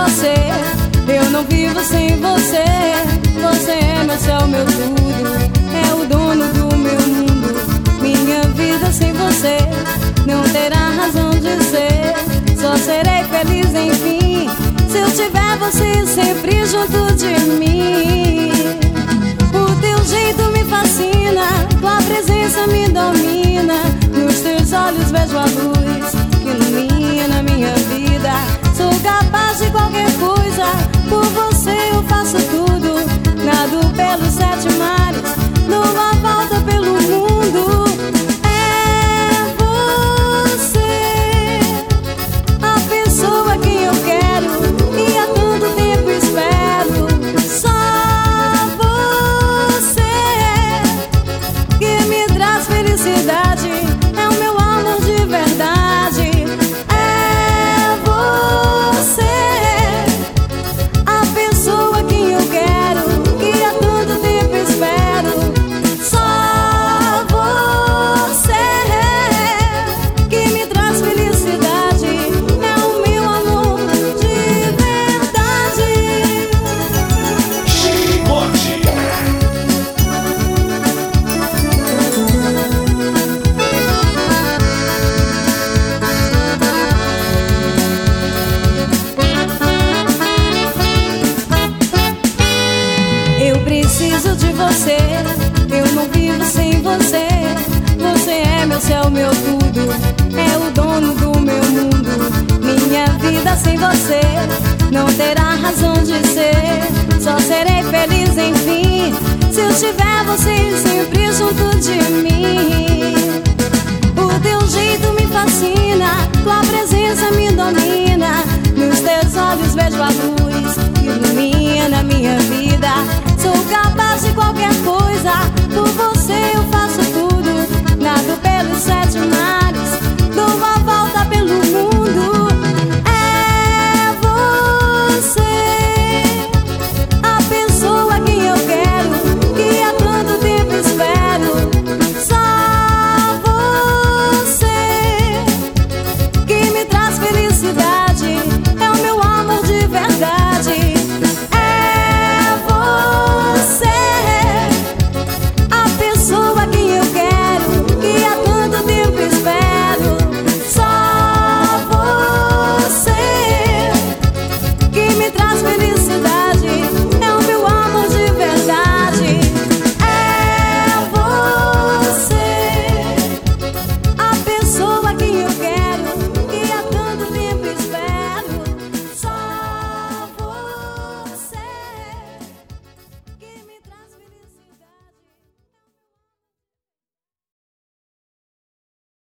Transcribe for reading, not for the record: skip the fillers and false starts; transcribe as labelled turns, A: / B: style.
A: você, eu não vivo sem você. Você é meu céu, meu tudo, é o dono do meu mundo. Minha vida sem você não terá razão de ser. Só serei feliz enfim se eu tiver você sempre junto de mim. O teu jeito me fascina, tua presença me domina. Nos teus olhos vejo a luz que ilumina minha vida. Sou capaz de qualquer coisa, por você eu faço tudo. Nado pelos 7 mares, dou uma volta pelo mundo. É você, a pessoa que eu quero e há tanto tempo espero. Só você que me traz felicidade, é o meu amor de verdade. É você, a pessoa que eu quero e há tanto tempo espero. Só você que me traz felicidade, é o meu amor de verdade.
B: Chicote.
A: Eu preciso de você, eu não vivo sem você. Você é meu céu, meu tudo, é o dono do meu mundo. Minha vida sem você não terá razão de ser. Só serei feliz enfim se eu tiver você sempre junto de mim. O teu jeito me fascina, tua presença me domina. Nos teus olhos vejo a luz que ilumina minha vida. Sou capaz de qualquer coisa, por você